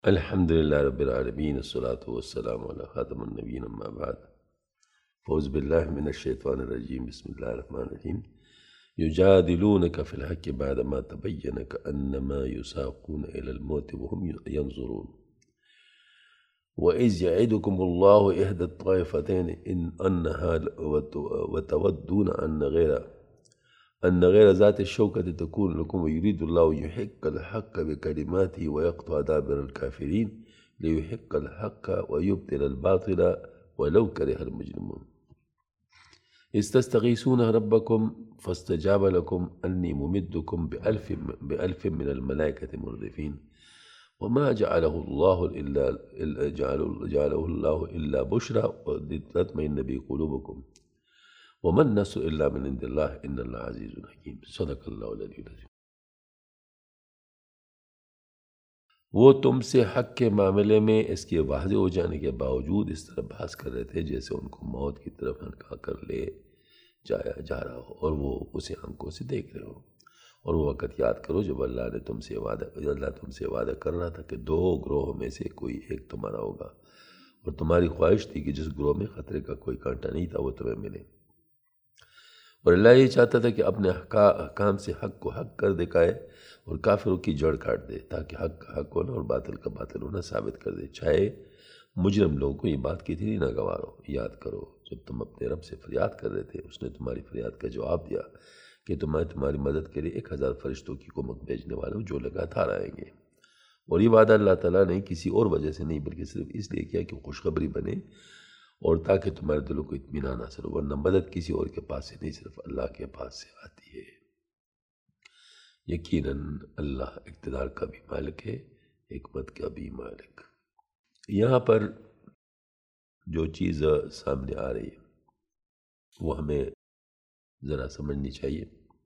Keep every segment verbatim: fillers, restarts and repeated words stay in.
الحمد لله رب العالمين، الصلاة والسلام على خاتم النبيين، أما بعد. فوز بالله من الشيطان الرجيم. بسم الله الرحمن الرحيم. يجادلونك في الحق بعدما تبين كأنما يساقون إلى الموت وهم ينظرون. وإذ يعدكم الله إحدى الطائفتين إن أنها وتودون أن غير أن غير ذات الشوكة تكون لكم ويريد الله يحق الحق بكلماته ويقطع دابر الكافرين ليحق الحق ويبطل الباطل ولو كره المجرمون. إذ تستغيثون ربكم فاستجاب لكم أني ممدكم بألف بألف من الملائكة مردفين وما جعله الله إلا جعله, جعله الله إلا بشرى ولتطمئن به قلوبكم وما النصر إلا من عند الله إن الله عزيز حكيم. صدق اللہ العلی العظیم. وہ تم سے حق کے معاملے میں اس کے واضح ہو جانے کے باوجود اس طرح بحث کر رہے تھے جیسے ان کو موت کی طرف ہنکا کر لے جایا جا رہا ہو اور وہ اسے آنکھوں سے دیکھ رہے ہو. اور وہ وقت یاد کرو جب اللہ نے تم سے وعدہ اللہ تم سے وعدہ کر رہا تھا کہ دو گروہ میں سے کوئی ایک تمہارا ہوگا اور تمہاری خواہش تھی کہ جس گروہ میں خطرے کا کوئی کانٹا نہیں تھا وہ تمہیں ملے. اور اللہ یہ چاہتا تھا کہ اپنے احکام سے حق کو حق کر دکھائے اور کافروں کی جڑ کاٹ دے تاکہ حق کا حق ہونا اور باطل کا باطل ہونا ثابت کر دے. چاہے مجرم لوگوں کو یہ بات کی تھی ناگوار ہو. یاد کرو جب تم اپنے رب سے فریاد کر رہے تھے اس نے تمہاری فریاد کا جواب دیا کہ تمہیں تمہاری مدد کے لیے ایک ہزار فرشتوں کی قوت بھیجنے والوں جو لگاتار آئیں گے. اور یہ وعدہ اللہ تعالیٰ نے کسی اور وجہ سے نہیں بلکہ صرف اس لیے کیا کہ خوشخبری بنے اور تاکہ تمہارے دلوں کو اطمینان حاصل ہو. ورنہ مدد کسی اور کے پاس سے نہیں صرف اللہ کے پاس سے آتی ہے. یقیناً اللہ اقتدار کا بھی مالک ہے، حکمت کا بھی مالک. یہاں پر جو چیز سامنے آ رہی ہے وہ ہمیں ذرا سمجھنی چاہیے.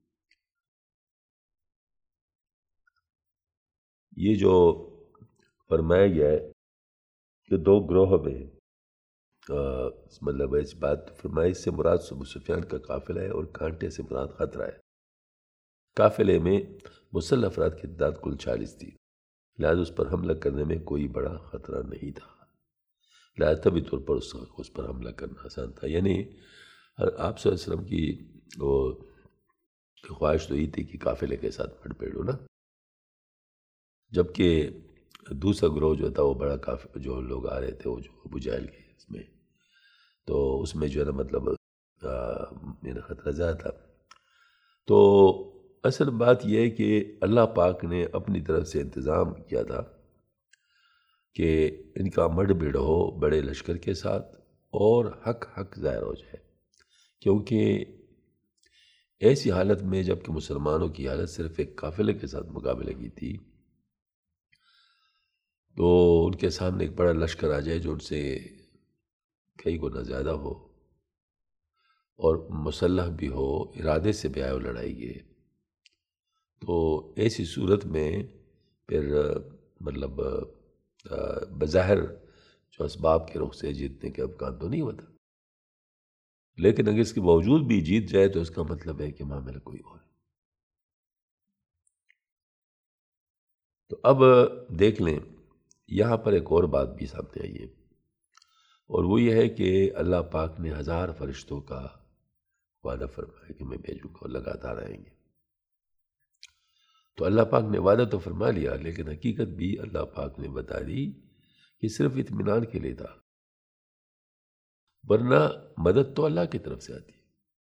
یہ جو فرمایا گیا ہے کہ دو گروہ میں مطلب اس بات فرمائی سے مراد ابو سفیان کا قافلہ ہے اور کانٹے سے مراد خطرہ ہے. قافلے میں مسلح افراد کی تعداد کل چالیس تھی، لہذا اس پر حملہ کرنے میں کوئی بڑا خطرہ نہیں تھا، لہذا طبی طور پر اس اس پر حملہ کرنا آسان تھا. یعنی آپ صلی اللہ علیہ وسلم کی وہ خواہش تو یہ تھی کہ قافلے کے ساتھ پڑ پیڑ ہو نا، جبکہ دوسرا گروہ جو تھا وہ بڑا کافی جو لوگ آ رہے تھے وہ جو ابو جہل کے اس میں تو اس میں جو ہے نا مطلب میرا خطرہ زیادہ تھا. تو اصل بات یہ ہے کہ اللہ پاک نے اپنی طرف سے انتظام کیا تھا کہ ان کا مڈ بھیڑ ہو بڑے لشکر کے ساتھ اور حق حق ظاہر ہو جائے، کیونکہ ایسی حالت میں جب کہ مسلمانوں کی حالت صرف ایک قافلے کے ساتھ مقابلے کی تھی تو ان کے سامنے ایک بڑا لشکر آ جائے جو ان سے کئی گنا زیادہ ہو اور مسلح بھی ہو، ارادے سے بھی آئے ہو لڑائی کے، تو ایسی صورت میں پھر مطلب بظاہر جو اسباب کے رخ سے جیتنے کے امکان تو نہیں ہوتا، لیکن اگر اس کے باوجود بھی جیت جائے تو اس کا مطلب ہے کہ معاملہ کوئی اور ہے. تو اب دیکھ لیں یہاں پر ایک اور بات بھی سامنے آئی ہے اور وہ یہ ہے کہ اللہ پاک نے ہزار فرشتوں کا وعدہ فرمایا کہ میں بھیجوں گا اور لگاتار آئیں گے. تو اللہ پاک نے وعدہ تو فرما لیا لیکن حقیقت بھی اللہ پاک نے بتا دی کہ صرف اطمینان کے لیے تھا، ورنہ مدد تو اللہ کی طرف سے آتی ہے.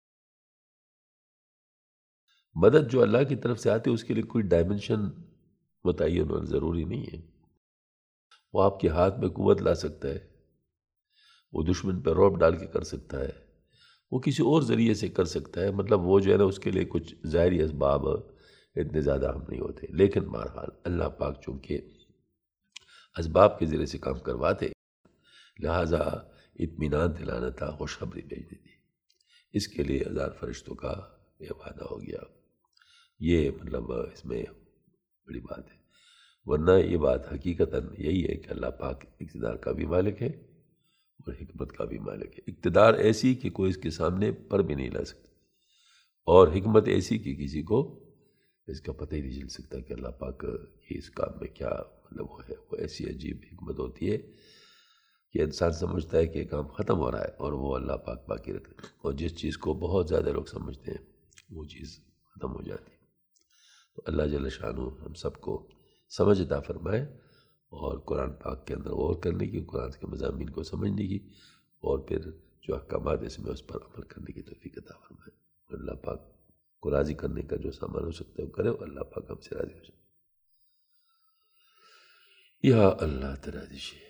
مدد جو اللہ کی طرف سے آتی ہے اس کے لیے کوئی ڈائمنشن متعین اور ضروری نہیں ہے. وہ آپ کے ہاتھ میں قوت لا سکتا ہے، وہ دشمن پہ رعب ڈال کے کر سکتا ہے، وہ کسی اور ذریعے سے کر سکتا ہے. مطلب وہ جو ہے نا اس کے لیے کچھ ظاہری اسباب اتنے زیادہ ہم نہیں ہوتے، لیکن بہرحال اللہ پاک چونکہ اسباب کے ذریعے سے کام کرواتے لہٰذا اطمینان دلانا تھا، خوشخبری بھیجنی تھی. اس کے لیے ہزار فرشتوں کا یہ وعدہ ہو گیا. یہ مطلب اس میں بڑی بات ہے، ورنہ یہ بات حقیقتاً یہی ہے کہ اللہ پاک اقتدار کا بھی مالک ہے اور حکمت کا بھی مالک ہے. اقتدار ایسی کہ کوئی اس کے سامنے پر بھی نہیں لا سکتا اور حکمت ایسی کہ کسی کو اس کا پتہ ہی نہیں چل سکتا کہ اللہ پاک کی اس کام میں کیا مطلب وہ ہے. وہ ایسی عجیب حکمت ہوتی ہے کہ انسان سمجھتا ہے کہ یہ کام ختم ہو رہا ہے اور وہ اللہ پاک باقی رکھتے ہیں، اور جس چیز کو بہت زیادہ لوگ سمجھتے ہیں وہ چیز ختم ہو جاتی ہے. تو اللہ جل شانہ ہم سب کو سمجھ عطا فرمائے اور قرآن پاک کے اندر غور کرنے کی، قرآن کے مضامین کو سمجھنے کی، اور پھر جو احکامات اس میں اس پر عمل کرنے کی توفیق عطا فرمائے. اللہ پاک کو راضی کرنے کا جو سامان ہو سکتا ہے وہ کرے، اور اللہ پاک ہم سے راضی ہو جائے. یا اللہ تراضی شے